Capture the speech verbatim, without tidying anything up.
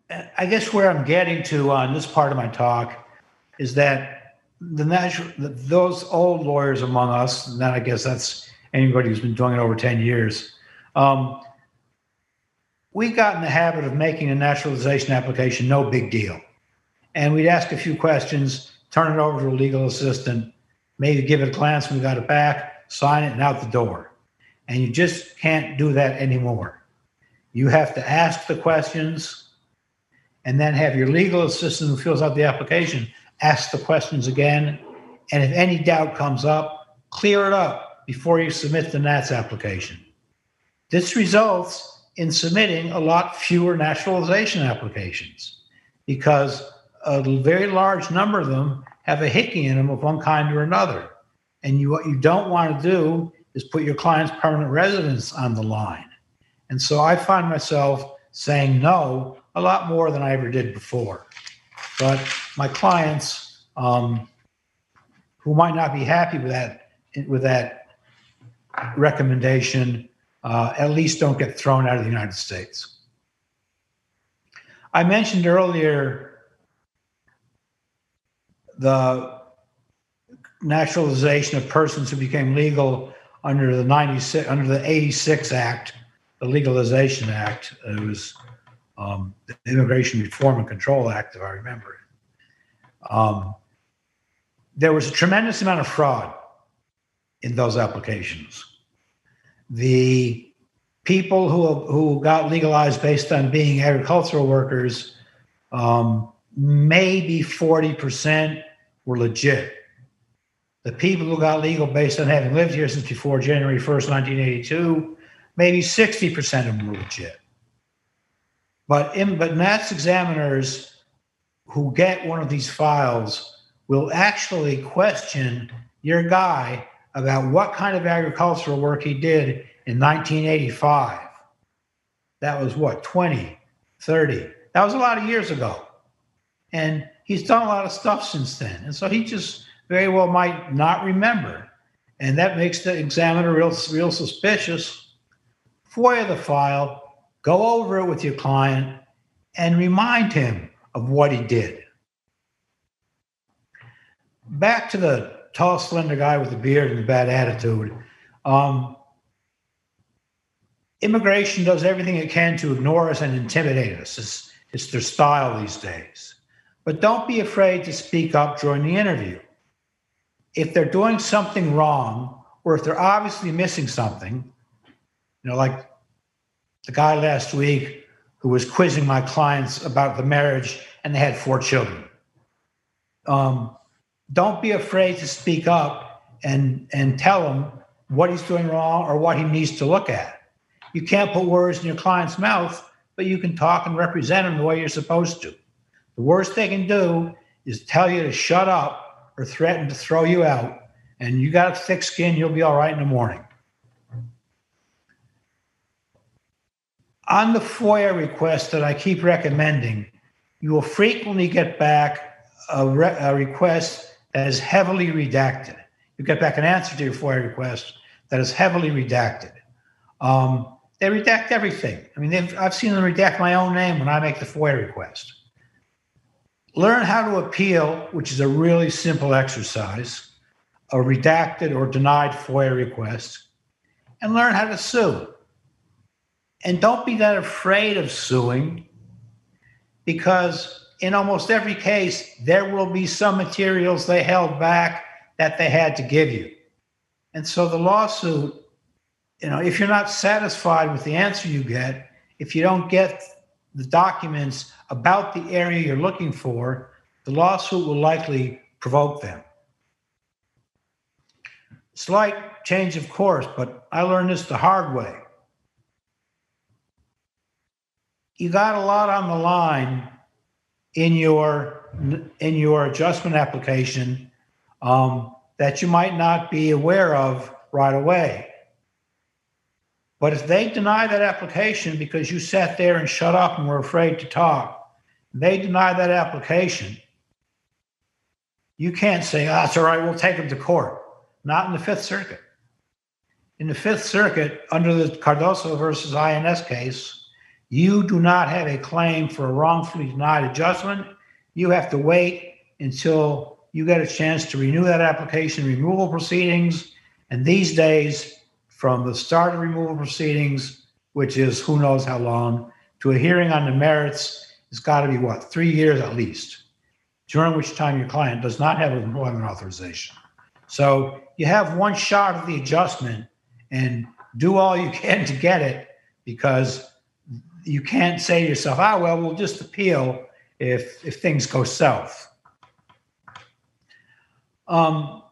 I guess where I'm getting to on this part of my talk is that the natural, those old lawyers among us, and then I guess that's anybody who's been doing it over ten years, um, we got in the habit of making a naturalization application no big deal. And we'd ask a few questions, turn it over to a legal assistant, maybe give it a glance when we got it back, sign it, and out the door. And you just can't do that anymore. You have to ask the questions and then have your legal assistant who fills out the application ask the questions again. And if any doubt comes up, clear it up before you submit the N A T S application. This results in submitting a lot fewer naturalization applications because a very large number of them have a hickey in them of one kind or another. And you, what you don't want to do is put your client's permanent residence on the line. And so I find myself saying no a lot more than I ever did before. But my clients um, who might not be happy with that, with that recommendation uh, at least don't get thrown out of the United States. I mentioned earlier the naturalization of persons who became legal under the ninety-six, under the eighty-six Act, the Legalization Act. It was um, the Immigration Reform and Control Act, if I remember it. Um, there was a tremendous amount of fraud in those applications. The people who who got legalized based on being agricultural workers, um, maybe forty percent were legit. The people who got legal based on having lived here since before January first, nineteen eighty-two, maybe sixty percent of them were legit. But, in, but N A T S examiners who get one of these files will actually question your guy about what kind of agricultural work he did in nineteen eighty-five. That was what, twenty, thirty? That was a lot of years ago. And he's done a lot of stuff since then. And so he just very well might not remember. And that makes the examiner real, real suspicious. FOIA the file, go over it with your client, and remind him of what he did. Back to the tall, slender guy with the beard and the bad attitude. Um, immigration does everything it can to ignore us and intimidate us. It's, it's their style these days. But don't be afraid to speak up during the interview. If they're doing something wrong, or if they're obviously missing something, you know, like the guy last week who was quizzing my clients about the marriage and they had four children. Um, don't be afraid to speak up and, and tell him what he's doing wrong or what he needs to look at. You can't put words in your client's mouth, but you can talk and represent him the way you're supposed to. The worst they can do is tell you to shut up or threaten to throw you out, and you got a thick skin, you'll be all right in the morning. On the FOIA request that I keep recommending, you will frequently get back a, re- a request that is heavily redacted. You get back an answer to your FOIA request that is heavily redacted. Um, they redact everything. I mean, I've seen them redact my own name when I make the FOIA request. Learn how to appeal, which is a really simple exercise, a redacted or denied FOIA request, and learn how to sue. And don't be that afraid of suing, because in almost every case, there will be some materials they held back that they had to give you. And so the lawsuit, you know, if you're not satisfied with the answer you get, if you don't get the documents about the area you're looking for, the lawsuit will likely provoke them. Slight change of course, but I learned this the hard way. You got a lot on the line in your in your adjustment application um, that you might not be aware of right away. But if they deny that application because you sat there and shut up and were afraid to talk, they deny that application, you can't say, ah, it's all right, we'll take them to court. Not in the Fifth Circuit. In the Fifth Circuit, under the Cardoso versus I N S case, you do not have a claim for a wrongfully denied adjustment. You have to wait until you get a chance to renew that application, removal proceedings. And these days, from the start of removal proceedings, which is who knows how long, to a hearing on the merits, it's got to be what, three years at least, during which time your client does not have employment authorization. So you have one shot at the adjustment, and do all you can to get it, because you can't say to yourself, ah, well, we'll just appeal if if things go south. Um,